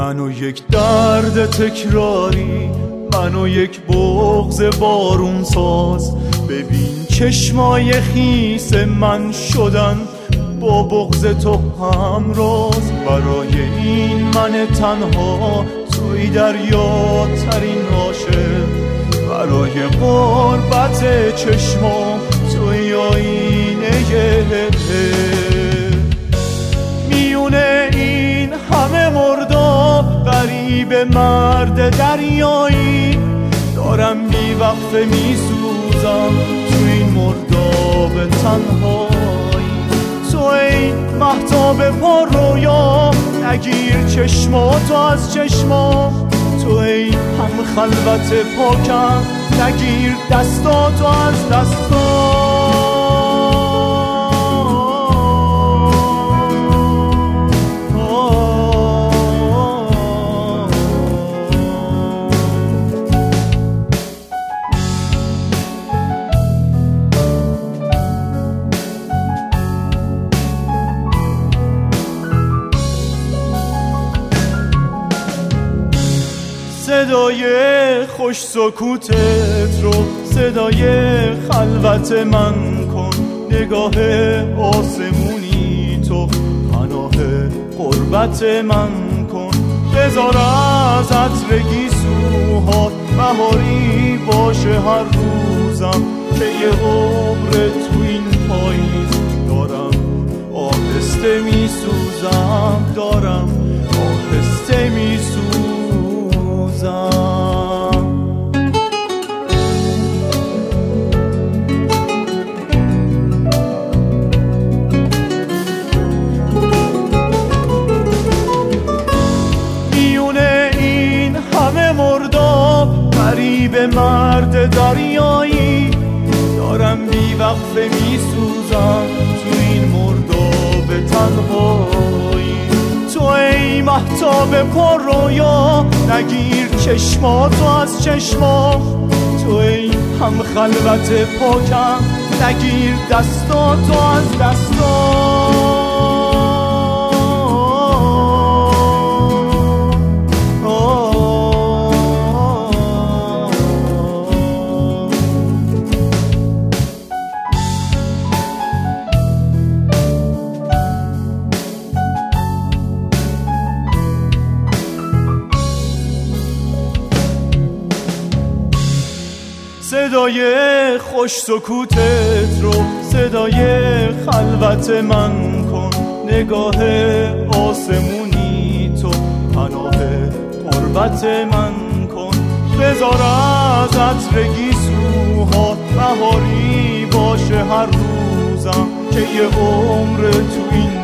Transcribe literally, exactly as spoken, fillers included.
من و یک درد تکراری، من و یک بغض بارون ساز. ببین چشمای خیس من شدن با بغض تو همراز. برای این من تنها توی دریا ترین عاشق، برای غربت چشمام توی آینه. میونه این همه مرداب غریب مرد دریایی، دارم بی وقفه میسوزم تو این مرداب تنهایی. تو این مهتاب پر رویا نگیر چشماتو از چشمام، تو این هم خلوت پاکم نگیر دستاتو از دستام. صدای خوش سکوتت رو صدای خلوت من کن. نگاه آسمونی تو پناه قربت من کن. بذار از عطر گیسوها بهاری باشه هر روزم، که یه عمر تو این پاییز دارم آهسته میسوزم، دارم آهسته میسوزم. میونه این همه مرداب غریب مرد دریایی، دارم بی وقفه میسوزم تو این مرداب تنهایی. تو ای مهتاب پر رویا نگیر چشماتو از چشمام، تو ای هم خلوت پاکم نگیر دستاتو از دستام. صدای خوش سکوتت رو صدای خلوت من کن. نگاه آسمونی تو پناه قربت من کن. بذار از عطر گیسوها بهاری باشه هر روزم، که یه عمر تو این